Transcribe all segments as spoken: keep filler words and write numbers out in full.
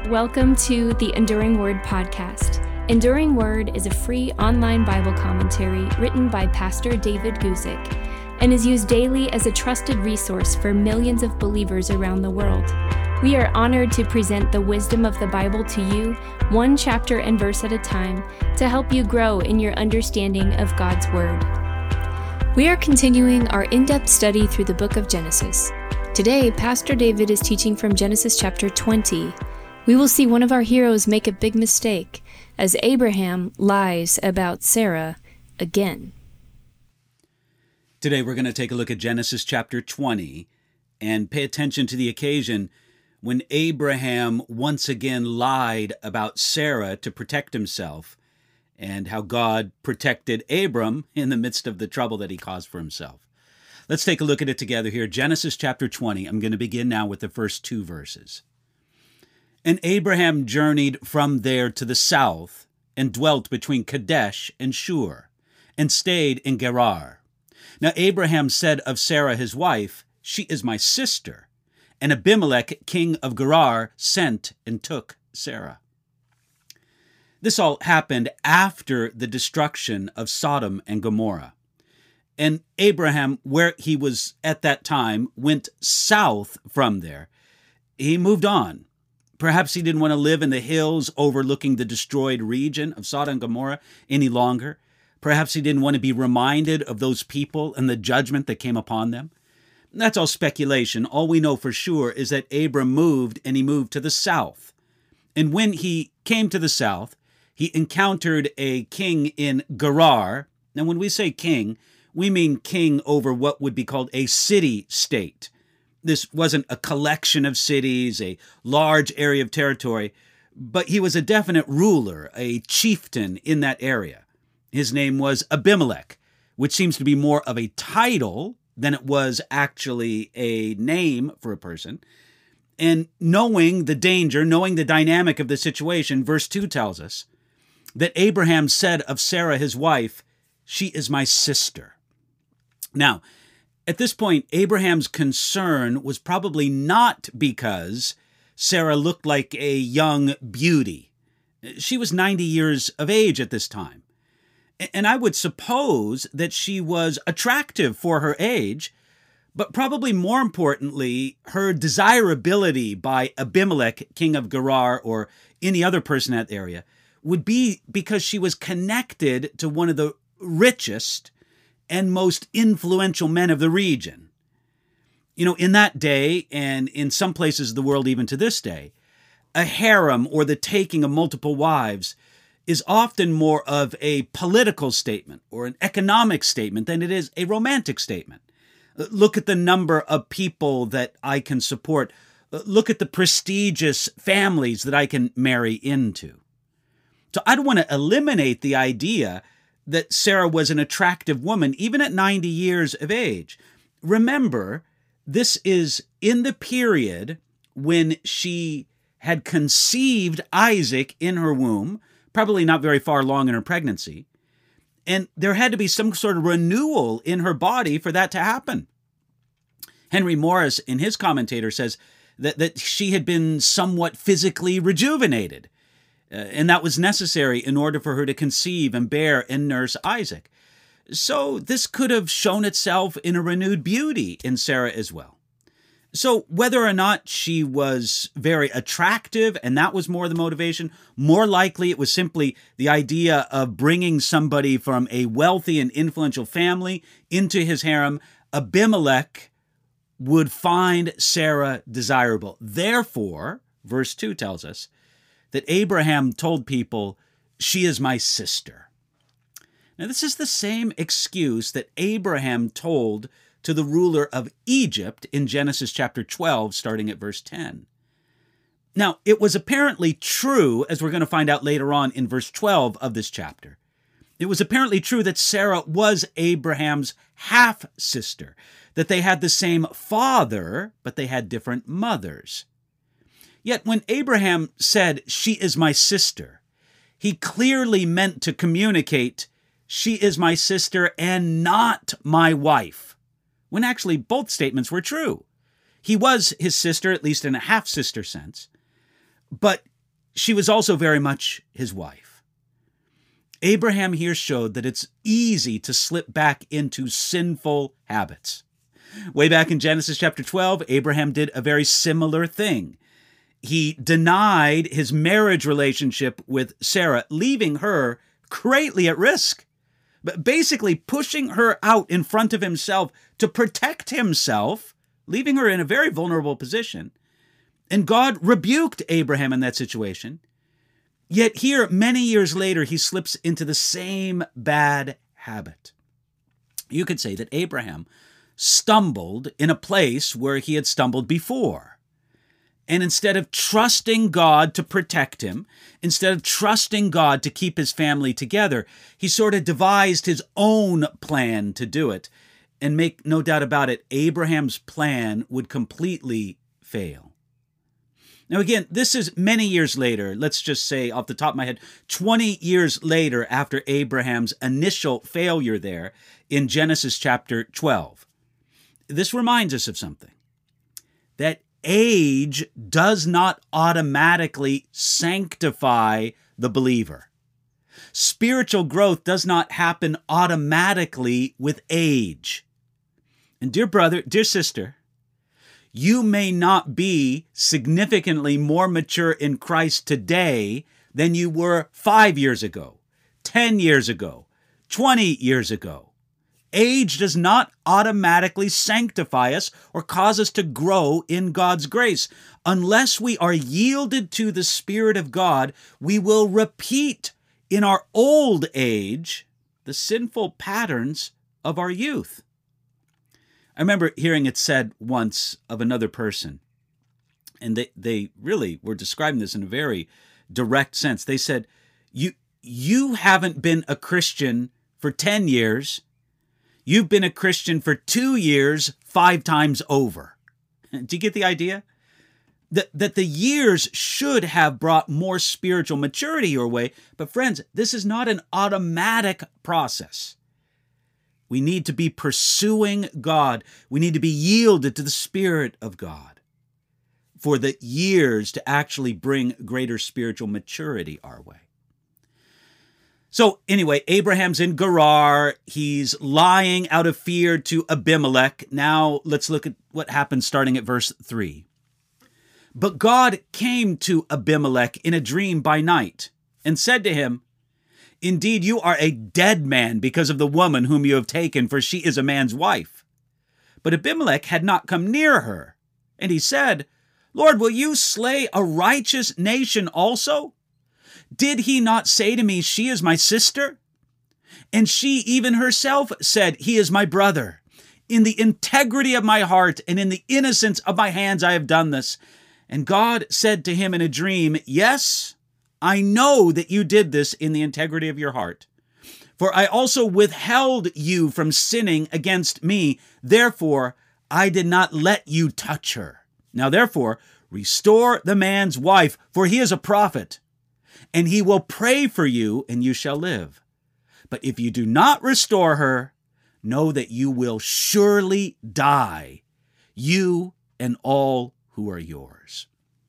Welcome to the Enduring Word podcast. Enduring Word is a free online Bible commentary written by Pastor David Guzik and is used daily as a trusted resource for millions of believers around the world. We are honored to present the wisdom of the Bible to you, one chapter and verse at a time, to help you grow in your understanding of God's Word. We are continuing our in-depth study through the book of Genesis. Today, Pastor David is teaching from Genesis chapter twenty. We will see one of our heroes make a big mistake as Abraham lies about Sarah again. Today we're going to take a look at Genesis chapter twenty and pay attention to the occasion when Abraham once again lied about Sarah to protect himself, and how God protected Abram in the midst of the trouble that he caused for himself. Let's take a look at it together here. Genesis chapter twenty. I'm going to begin now with the first two verses. And Abraham journeyed from there to the south, and dwelt between Kadesh and Shur, and stayed in Gerar. Now Abraham said of Sarah his wife, "She is my sister." And Abimelech, king of Gerar, sent and took Sarah. This all happened after the destruction of Sodom and Gomorrah. And Abraham, where he was at that time, went south from there. He moved on. Perhaps he didn't want to live in the hills overlooking the destroyed region of Sodom and Gomorrah any longer. Perhaps he didn't want to be reminded of those people and the judgment that came upon them. That's all speculation. All we know for sure is that Abram moved, and he moved to the south. And when he came to the south, he encountered a king in Gerar. Now, when we say king, we mean king over what would be called a city-state. This wasn't a collection of cities, a large area of territory, but he was a definite ruler, a chieftain in that area. His name was Abimelech, which seems to be more of a title than it was actually a name for a person. And knowing the danger, knowing the dynamic of the situation, verse two tells us that Abraham said of Sarah his wife, "She is my sister." Now, at this point, Abraham's concern was probably not because Sarah looked like a young beauty. She was ninety years of age at this time. And I would suppose that she was attractive for her age, but probably more importantly, her desirability by Abimelech, king of Gerar, or any other person in that area, would be because she was connected to one of the richest and most influential men of the region. You know, in that day, and in some places of the world even to this day, a harem, or the taking of multiple wives, is often more of a political statement or an economic statement than it is a romantic statement. Look at the number of people that I can support. Look at the prestigious families that I can marry into. So I don't want to eliminate the idea that Sarah was an attractive woman, even at ninety years of age. Remember, this is in the period when she had conceived Isaac in her womb, probably not very far along in her pregnancy, and there had to be some sort of renewal in her body for that to happen. Henry Morris, in his commentator, says that, that she had been somewhat physically rejuvenated. Uh, and that was necessary in order for her to conceive and bear and nurse Isaac. So this could have shown itself in a renewed beauty in Sarah as well. So whether or not she was very attractive, and that was more the motivation, more likely it was simply the idea of bringing somebody from a wealthy and influential family into his harem. Abimelech would find Sarah desirable. Therefore, verse two tells us, that Abraham told people, "She is my sister." Now, this is the same excuse that Abraham told to the ruler of Egypt in Genesis chapter twelve, starting at verse ten. Now, it was apparently true, as we're going to find out later on in verse twelve of this chapter, it was apparently true that Sarah was Abraham's half-sister, that they had the same father, but they had different mothers. Yet when Abraham said, "She is my sister," he clearly meant to communicate, "She is my sister and not my wife," when actually both statements were true. He was his sister, at least in a half-sister sense, but she was also very much his wife. Abraham here showed that it's easy to slip back into sinful habits. Way back in Genesis chapter twelve, Abraham did a very similar thing. He denied his marriage relationship with Sarah, leaving her greatly at risk, but basically pushing her out in front of himself to protect himself, leaving her in a very vulnerable position. And God rebuked Abraham in that situation. Yet here, many years later, he slips into the same bad habit. You could say that Abraham stumbled in a place where he had stumbled before. And instead of trusting God to protect him, instead of trusting God to keep his family together, he sort of devised his own plan to do it. And make no doubt about it, Abraham's plan would completely fail. Now again, this is many years later, let's just say off the top of my head, twenty years later after Abraham's initial failure there in Genesis chapter twelve. This reminds us of something, that age does not automatically sanctify the believer. Spiritual growth does not happen automatically with age. And dear brother, dear sister, you may not be significantly more mature in Christ today than you were five years ago, ten years ago, twenty years ago. Age does not automatically sanctify us or cause us to grow in God's grace. Unless we are yielded to the Spirit of God, we will repeat in our old age the sinful patterns of our youth. I remember hearing it said once of another person, and they, they really were describing this in a very direct sense. They said, you, you haven't been a Christian for ten years. You've been a Christian for two years, five times over. Do you get the idea? That, that the years should have brought more spiritual maturity your way. But friends, this is not an automatic process. We need to be pursuing God. We need to be yielded to the Spirit of God for the years to actually bring greater spiritual maturity our way. So anyway, Abraham's in Gerar. He's lying out of fear to Abimelech. Now let's look at what happens starting at verse three. But God came to Abimelech in a dream by night and said to him, "Indeed, you are a dead man because of the woman whom you have taken, for she is a man's wife." But Abimelech had not come near her. And he said, "Lord, will you slay a righteous nation also? Did he not say to me, 'She is my sister'? And she even herself said, 'He is my brother.' In the integrity of my heart and in the innocence of my hands I have done this." And God said to him in a dream, "Yes, I know that you did this in the integrity of your heart. For I also withheld you from sinning against me. Therefore, I did not let you touch her. Now therefore, restore the man's wife, for he is a prophet. And he will pray for you, and you shall live. But if you do not restore her, know that you will surely die, you and all who are yours."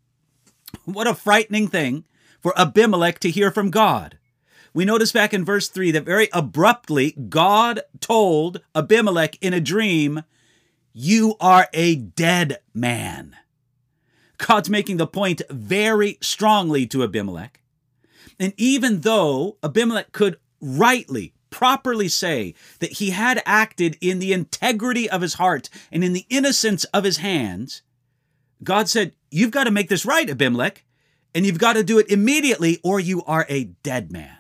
What a frightening thing for Abimelech to hear from God. We notice back in verse three that very abruptly, God told Abimelech in a dream, "You are a dead man." God's making the point very strongly to Abimelech. And even though Abimelech could rightly, properly say that he had acted in the integrity of his heart and in the innocence of his hands, God said, "You've got to make this right, Abimelech, and you've got to do it immediately or you are a dead man."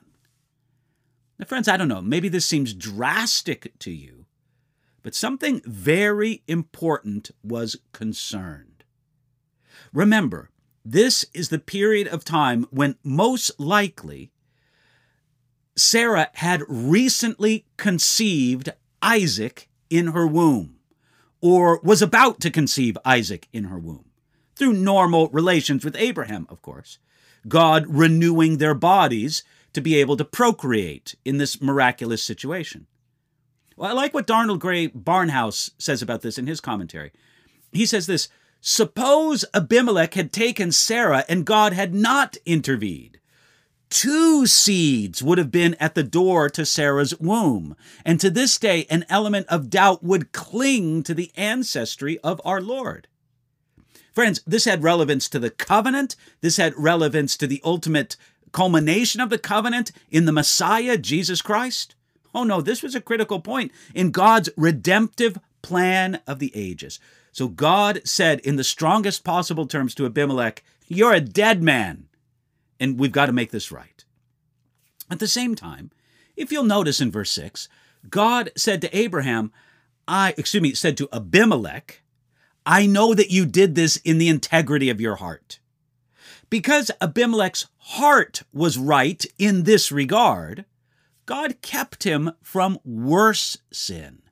Now, friends, I don't know, maybe this seems drastic to you, but something very important was concerned. Remember, this is the period of time when most likely Sarah had recently conceived Isaac in her womb, or was about to conceive Isaac in her womb, through normal relations with Abraham, of course, God renewing their bodies to be able to procreate in this miraculous situation. Well, I like what Donald Gray Barnhouse says about this in his commentary. He says this, Suppose Abimelech had taken Sarah and God had not intervened. Two seeds would have been at the door to Sarah's womb. And to this day, an element of doubt would cling to the ancestry of our Lord. Friends, this had relevance to the covenant. This had relevance to the ultimate culmination of the covenant in the Messiah, Jesus Christ. Oh no, this was a critical point in God's redemptive plan of the ages. So God said in the strongest possible terms to Abimelech, "You're a dead man, and we've got to make this right." At the same time, if you'll notice in verse six, God said to Abraham, I, excuse me, said to Abimelech, "I know that you did this in the integrity of your heart." Because Abimelech's heart was right in this regard, God kept him from worse sin.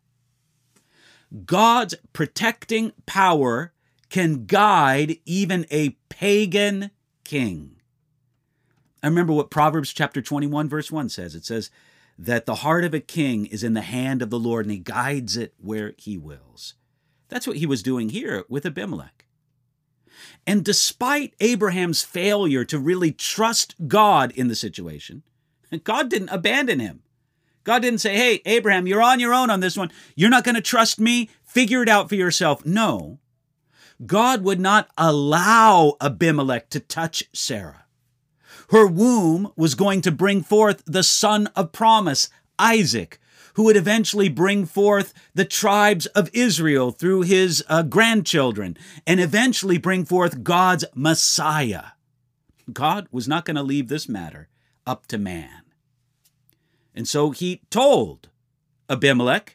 God's protecting power can guide even a pagan king. I remember what Proverbs chapter twenty-one verse one says. It says that the heart of a king is in the hand of the Lord and he guides it where he wills. That's what he was doing here with Abimelech. And despite Abraham's failure to really trust God in the situation, God didn't abandon him. God didn't say, "Hey, Abraham, you're on your own on this one. You're not going to trust me. Figure it out for yourself." No, God would not allow Abimelech to touch Sarah. Her womb was going to bring forth the son of promise, Isaac, who would eventually bring forth the tribes of Israel through his uh, grandchildren, and eventually bring forth God's Messiah. God was not going to leave this matter up to man. And so he told Abimelech,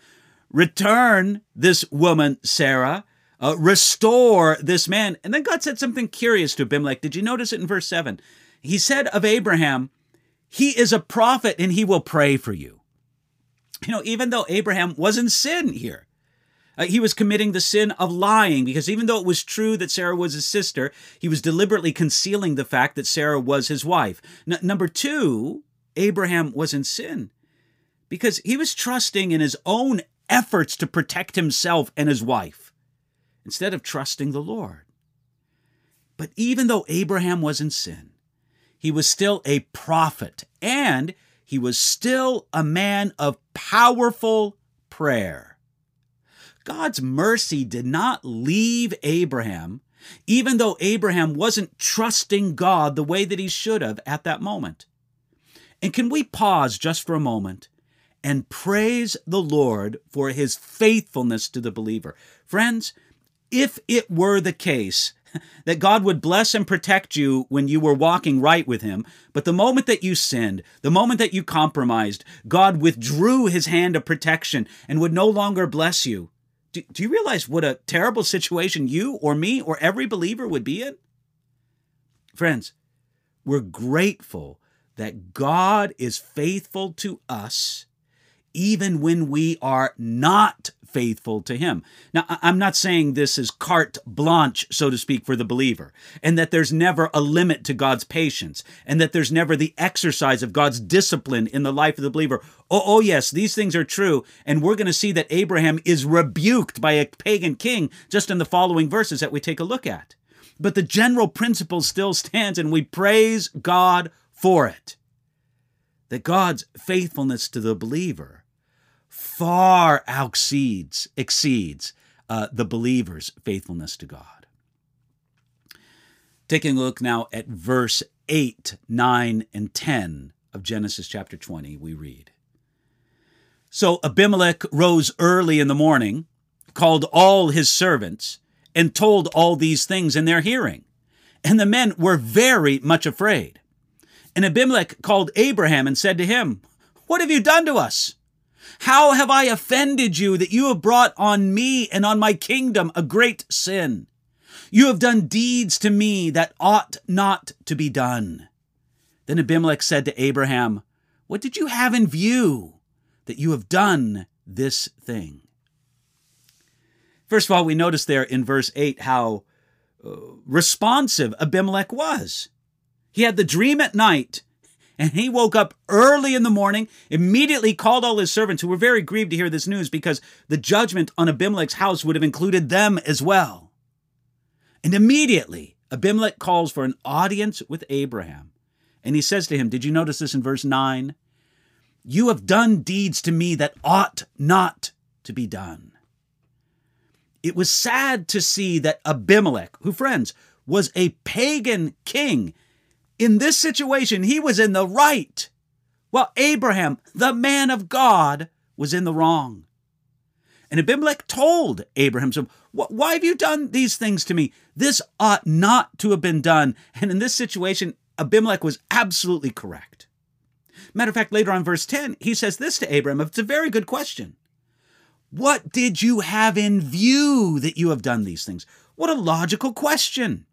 return this woman, Sarah, uh, restore this man. And then God said something curious to Abimelech. Did you notice it in verse seven? He said of Abraham, "He is a prophet and he will pray for you." You know, even though Abraham was in sin here, uh, he was committing the sin of lying, because even though it was true that Sarah was his sister, he was deliberately concealing the fact that Sarah was his wife. N- number two, Abraham was in sin because he was trusting in his own efforts to protect himself and his wife instead of trusting the Lord. But even though Abraham was in sin, he was still a prophet, and he was still a man of powerful prayer. God's mercy did not leave Abraham, even though Abraham wasn't trusting God the way that he should have at that moment. And can we pause just for a moment and praise the Lord for his faithfulness to the believer? Friends, if it were the case that God would bless and protect you when you were walking right with him, but the moment that you sinned, the moment that you compromised, God withdrew his hand of protection and would no longer bless you, do, do you realize what a terrible situation you or me or every believer would be in? Friends, we're grateful that God is faithful to us even when we are not faithful to him. Now, I'm not saying this is carte blanche, so to speak, for the believer, and that there's never a limit to God's patience, and that there's never the exercise of God's discipline in the life of the believer. Oh, oh yes, these things are true, and we're going to see that Abraham is rebuked by a pagan king just in the following verses that we take a look at. But the general principle still stands, and we praise God for it. That God's faithfulness to the believer far exceeds, exceeds uh, the believer's faithfulness to God. Taking a look now at verse eight, nine, and ten of Genesis chapter twenty, we read, "So Abimelech rose early in the morning, called all his servants, and told all these things in their hearing. And the men were very much afraid. And Abimelech called Abraham and said to him, 'What have you done to us? How have I offended you that you have brought on me and on my kingdom a great sin? You have done deeds to me that ought not to be done.' Then Abimelech said to Abraham, 'What did you have in view that you have done this thing?'" First of all, we notice there in verse eight how uh, responsive Abimelech was. He had the dream at night, and he woke up early in the morning, immediately called all his servants, who were very grieved to hear this news because the judgment on Abimelech's house would have included them as well. And immediately Abimelech calls for an audience with Abraham. And he says to him, did you notice this in verse nine? You have done deeds to me that ought not to be done. It was sad to see that Abimelech, who, friends, was a pagan king, in this situation, he was in the right, while Abraham, the man of God, was in the wrong. And Abimelech told Abraham, so, why have you done these things to me? This ought not to have been done. And in this situation, Abimelech was absolutely correct. Matter of fact, later on verse ten, he says this to Abraham. It's a very good question. What did you have in view that you have done these things? What a logical question.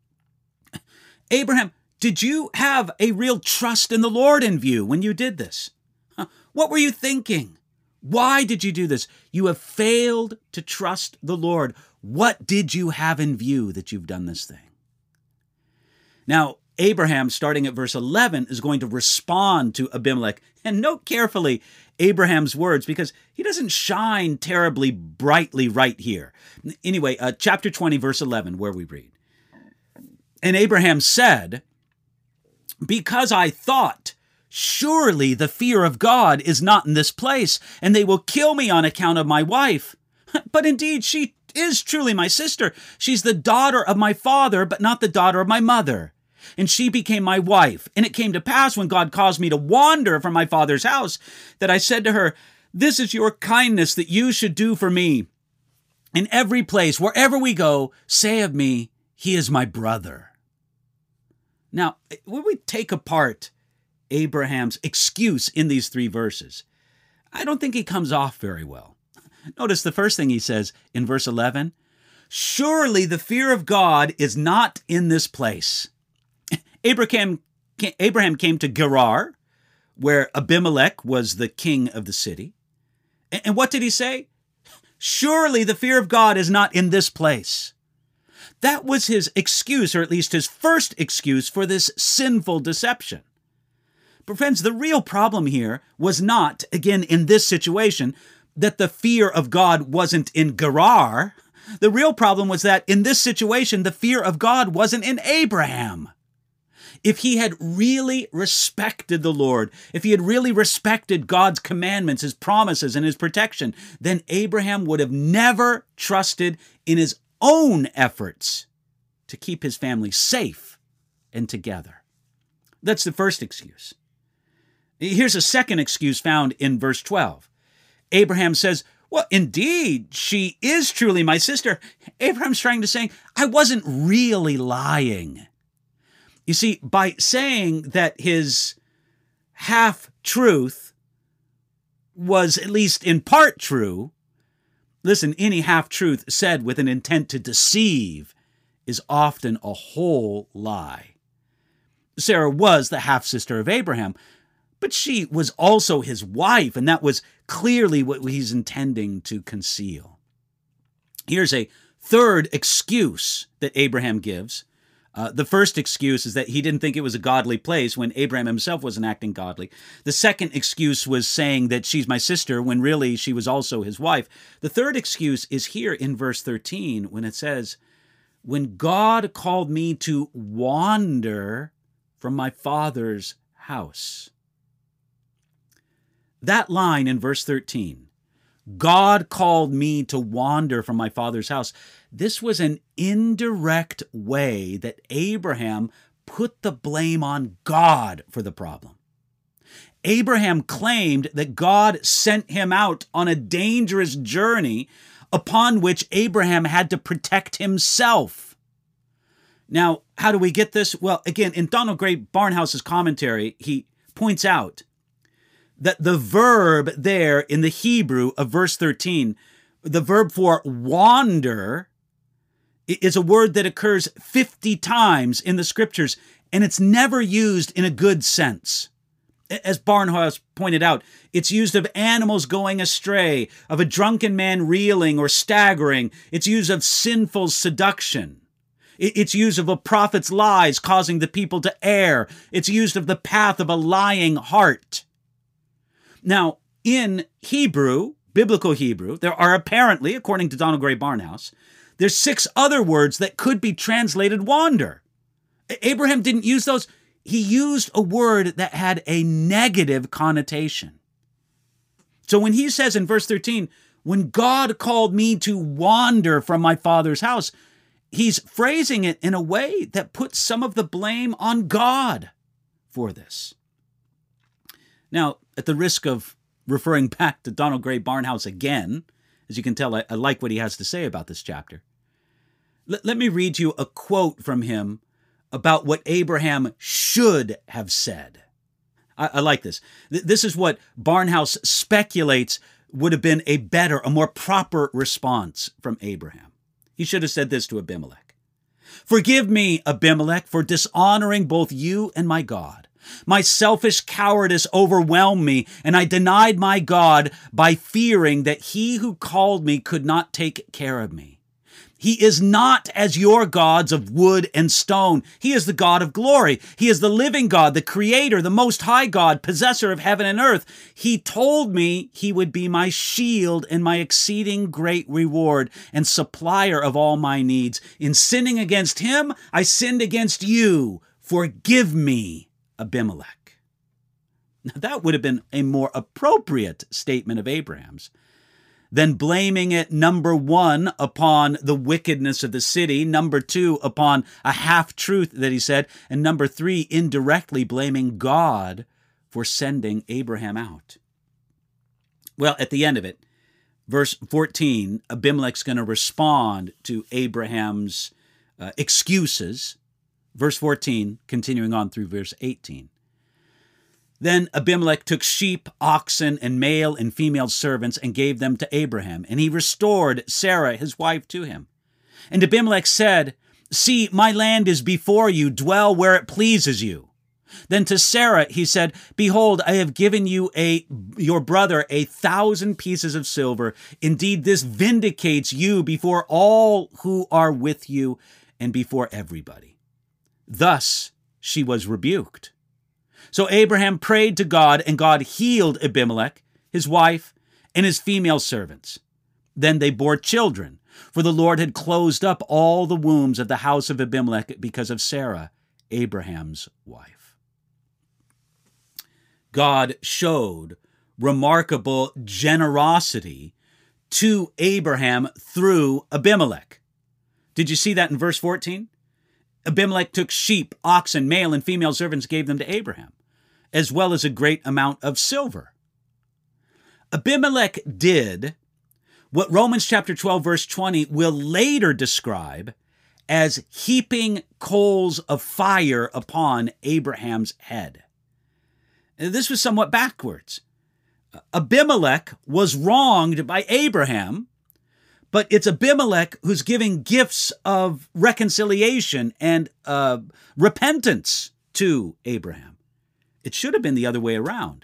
Abraham, did you have a real trust in the Lord in view when you did this? Huh? What were you thinking? Why did you do this? You have failed to trust the Lord. What did you have in view that you've done this thing? Now, Abraham, starting at verse eleven, is going to respond to Abimelech. And note carefully Abraham's words, because he doesn't shine terribly brightly right here. Anyway, uh, chapter twenty, verse eleven, where we read, and Abraham said, because I thought, surely the fear of God is not in this place, and they will kill me on account of my wife. But indeed, she is truly my sister. She's the daughter of my father, but not the daughter of my mother. And she became my wife. And it came to pass when God caused me to wander from my father's house, that I said to her, this is your kindness that you should do for me. In every place, wherever we go, say of me, he is my brother. Now, when we take apart Abraham's excuse in these three verses, I don't think he comes off very well. Notice the first thing he says in verse eleven, surely the fear of God is not in this place. Abraham, Abraham came to Gerar, where Abimelech was the king of the city. And what did he say? Surely the fear of God is not in this place. That was his excuse, or at least his first excuse for this sinful deception. But friends, the real problem here was not, again, in this situation, that the fear of God wasn't in Gerar. The real problem was that in this situation, the fear of God wasn't in Abraham. If he had really respected the Lord, if he had really respected God's commandments, his promises, and his protection, then Abraham would have never trusted in his own efforts to keep his family safe and together. That's the first excuse. Here's a second excuse found in verse twelve. Abraham says, well, indeed, she is truly my sister. Abraham's trying to say, I wasn't really lying. You see, by saying that his half-truth was at least in part true, listen, any half-truth said with an intent to deceive is often a whole lie. Sarah was the half-sister of Abraham, but she was also his wife, and that was clearly what he's intending to conceal. Here's a third excuse that Abraham gives. Uh, the first excuse is that he didn't think it was a godly place when Abraham himself wasn't acting godly. The second excuse was saying that she's my sister when really she was also his wife. The third excuse is here in verse thirteen when it says, when God called me to wander from my father's house. That line in verse thirteen, God called me to wander from my father's house. This was an indirect way that Abraham put the blame on God for the problem. Abraham claimed that God sent him out on a dangerous journey upon which Abraham had to protect himself. Now, how do we get this? Well, again, in Donald Gray Barnhouse's commentary, he points out that the verb there in the Hebrew of verse thirteen, the verb for wander, is a word that occurs fifty times in the scriptures, and it's never used in a good sense. As Barnhouse pointed out, it's used of animals going astray, of a drunken man reeling or staggering. It's used of sinful seduction. It's used of a prophet's lies causing the people to err. It's used of the path of a lying heart. Now, in Hebrew, biblical Hebrew, there are apparently, according to Donald Gray Barnhouse, there's six other words that could be translated wander. Abraham didn't use those. He used a word that had a negative connotation. So when he says in verse thirteen, when God called me to wander from my father's house, he's phrasing it in a way that puts some of the blame on God for this. Now, at the risk of referring back to Donald Gray Barnhouse again, as you can tell, I, I like what he has to say about this chapter. L- let me read you a quote from him about what Abraham should have said. I, I like this. Th- this is what Barnhouse speculates would have been a better, a more proper response from Abraham. He should have said this to Abimelech. Forgive me, Abimelech, for dishonoring both you and my God. My selfish cowardice overwhelmed me, and I denied my God by fearing that he who called me could not take care of me. He is not as your gods of wood and stone. He is the God of glory. He is the living God, the creator, the most high God, possessor of heaven and earth. He told me he would be my shield and my exceeding great reward and supplier of all my needs. In sinning against him, I sinned against you. Forgive me, Abimelech. Now, that would have been a more appropriate statement of Abraham's than blaming it, number one, upon the wickedness of the city, number two, upon a half-truth that he said, and number three, indirectly blaming God for sending Abraham out. Well, at the end of it, verse fourteen, Abimelech's going to respond to Abraham's uh, excuses. Verse fourteen, continuing on through verse eighteen. Then Abimelech took sheep, oxen, and male and female servants and gave them to Abraham, and he restored Sarah, his wife, to him. And Abimelech said, See, my land is before you, dwell where it pleases you. Then to Sarah he said, Behold, I have given you a your brother a thousand pieces of silver. Indeed, this vindicates you before all who are with you and before everybody. Thus she was rebuked. So Abraham prayed to God, and God healed Abimelech, his wife, and his female servants. Then they bore children, for the Lord had closed up all the wombs of the house of Abimelech because of Sarah, Abraham's wife. God showed remarkable generosity to Abraham through Abimelech. Did you see that in verse fourteen? Abimelech took sheep, oxen, male and female servants, gave them to Abraham, as well as a great amount of silver. Abimelech did what Romans chapter twelve, verse twenty will later describe as heaping coals of fire upon Abraham's head. This was somewhat backwards. Abimelech was wronged by Abraham, but it's Abimelech who's giving gifts of reconciliation and uh, repentance to Abraham. It should have been the other way around.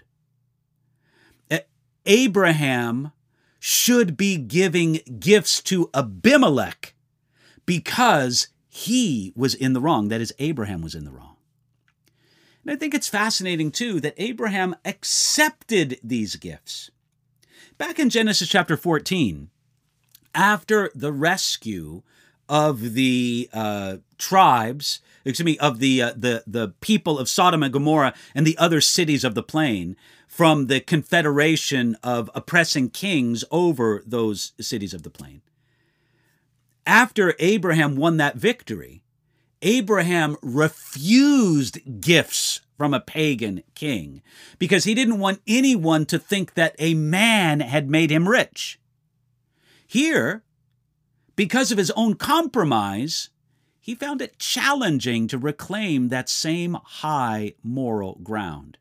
Abraham should be giving gifts to Abimelech because he was in the wrong. That is, Abraham was in the wrong. And I think it's fascinating, too, that Abraham accepted these gifts. Back in Genesis chapter fourteen, after the rescue of the uh, tribes, excuse me, of the, uh, the, the people of Sodom and Gomorrah and the other cities of the plain from the confederation of oppressing kings over those cities of the plain. After Abraham won that victory, Abraham refused gifts from a pagan king because he didn't want anyone to think that a man had made him rich. Here, because of his own compromise, he found it challenging to reclaim that same high moral ground.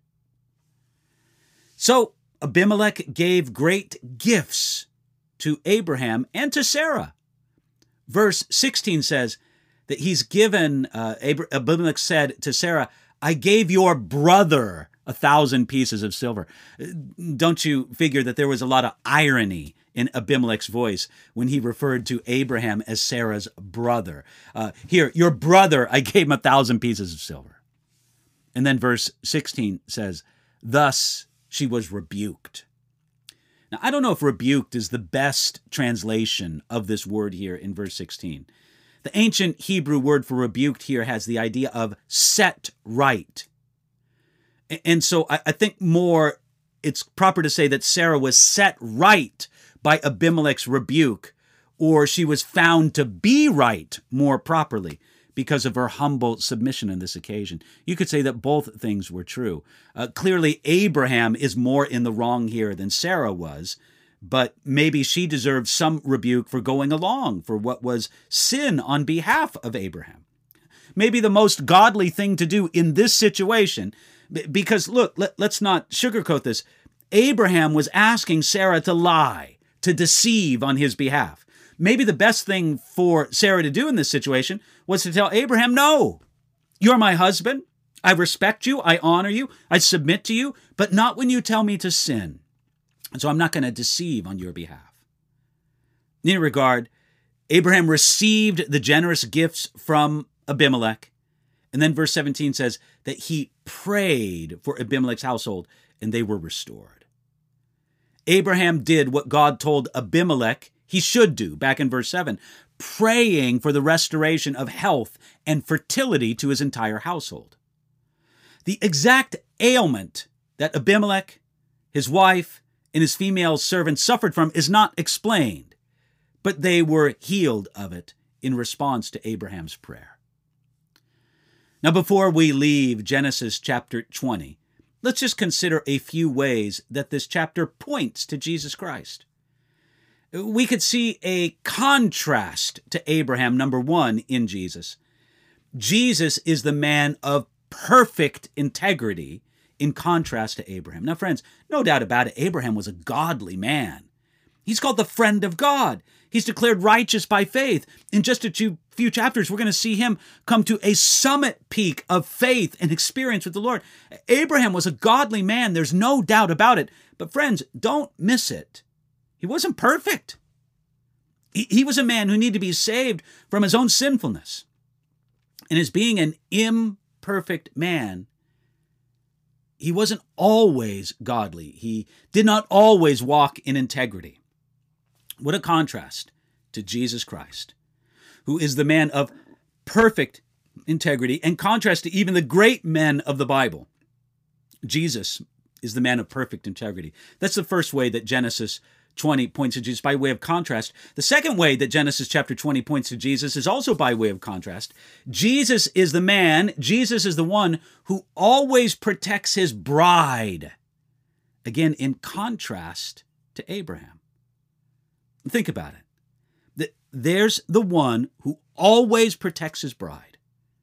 So Abimelech gave great gifts to Abraham and to Sarah. Verse sixteen says that he's given, uh, Abimelech said to Sarah, I gave your brother a thousand pieces of silver. Don't you figure that there was a lot of irony in Abimelech's voice when he referred to Abraham as Sarah's brother? Uh, here, your brother, I gave him a thousand pieces of silver. And then verse sixteen says, thus she was rebuked. Now, I don't know if rebuked is the best translation of this word here in verse sixteen. The ancient Hebrew word for rebuked here has the idea of set right. And so I think more it's proper to say that Sarah was set right by Abimelech's rebuke, or she was found to be right more properly because of her humble submission on this occasion. You could say that both things were true. Uh, clearly, Abraham is more in the wrong here than Sarah was, but maybe she deserved some rebuke for going along for what was sin on behalf of Abraham. Maybe the most godly thing to do in this situation, because look, let, let's not sugarcoat this. Abraham was asking Sarah to lie, to deceive on his behalf. Maybe the best thing for Sarah to do in this situation was to tell Abraham, no, you're my husband. I respect you. I honor you. I submit to you, but not when you tell me to sin. And so I'm not going to deceive on your behalf. In any regard, Abraham received the generous gifts from Abimelech. And then verse seventeen says that he prayed for Abimelech's household and they were restored. Abraham did what God told Abimelech he should do back in verse seven, praying for the restoration of health and fertility to his entire household. The exact ailment that Abimelech, his wife, and his female servants suffered from is not explained, but they were healed of it in response to Abraham's prayer. Now, before we leave Genesis chapter twenty, let's just consider a few ways that this chapter points to Jesus Christ. We could see a contrast to Abraham, number one, in Jesus. Jesus is the man of perfect integrity in contrast to Abraham. Now, friends, no doubt about it, Abraham was a godly man. He's called the friend of God. He's declared righteous by faith. In just a few, few chapters, we're going to see him come to a summit peak of faith and experience with the Lord. Abraham was a godly man. There's no doubt about it. But friends, don't miss it. He wasn't perfect. He, he was a man who needed to be saved from his own sinfulness. And as being an imperfect man, he wasn't always godly. He did not always walk in integrity. What a contrast to Jesus Christ, who is the man of perfect integrity, and contrast to even the great men of the Bible. Jesus is the man of perfect integrity. That's the first way that Genesis twenty points to Jesus, by way of contrast. The second way that Genesis chapter twenty points to Jesus is also by way of contrast. Jesus is the man, Jesus is the one who always protects his bride. Again, in contrast to Abraham. Think about it. There's the one who always protects his bride.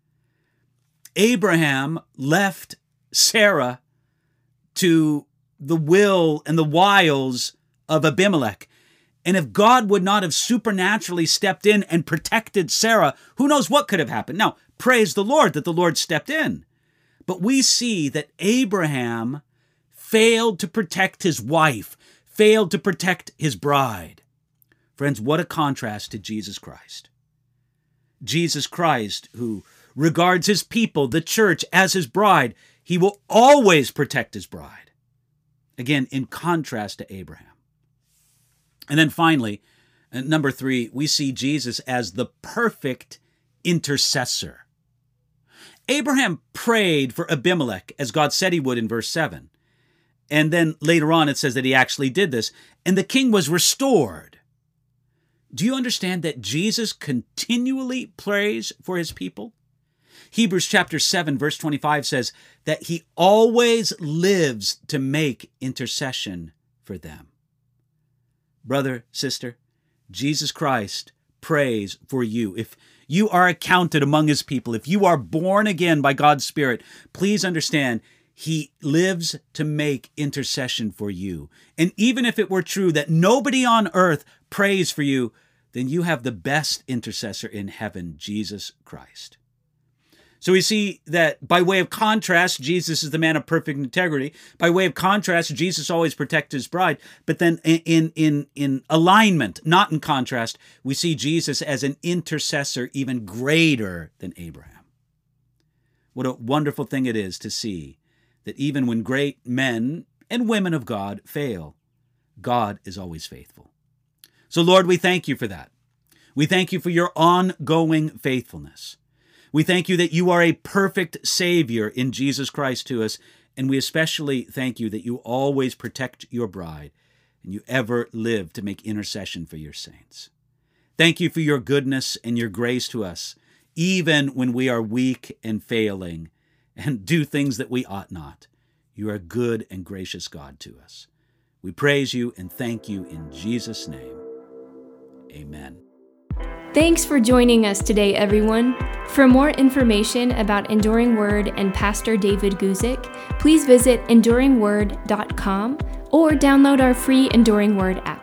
Abraham left Sarah to the will and the wiles of Abimelech. And if God would not have supernaturally stepped in and protected Sarah, who knows what could have happened? Now, praise the Lord that the Lord stepped in. But we see that Abraham failed to protect his wife, failed to protect his bride. Friends, what a contrast to Jesus Christ. Jesus Christ, who regards his people, the church, as his bride, he will always protect his bride. Again, in contrast to Abraham. And then finally, number three, we see Jesus as the perfect intercessor. Abraham prayed for Abimelech, as God said he would in verse seven. And then later on, it says that he actually did this, and the king was restored. Do you understand that Jesus continually prays for his people? Hebrews chapter seven, verse twenty-five says that he always lives to make intercession for them. Brother, sister, Jesus Christ prays for you. If you are accounted among his people, if you are born again by God's Spirit, please understand he lives to make intercession for you. And even if it were true that nobody on earth prays for you, then you have the best intercessor in heaven, Jesus Christ. So we see that by way of contrast, Jesus is the man of perfect integrity. By way of contrast, Jesus always protects his bride. But then in, in, in alignment, not in contrast, we see Jesus as an intercessor even greater than Abraham. What a wonderful thing it is to see that even when great men and women of God fail, God is always faithful. So, Lord, we thank you for that. We thank you for your ongoing faithfulness. We thank you that you are a perfect Savior in Jesus Christ to us, and we especially thank you that you always protect your bride and you ever live to make intercession for your saints. Thank you for your goodness and your grace to us, even when we are weak and failing and do things that we ought not. You are a good and gracious God to us. We praise you and thank you in Jesus' name. Amen. Thanks for joining us today, everyone. For more information about Enduring Word and Pastor David Guzik, please visit enduring word dot com or download our free Enduring Word app.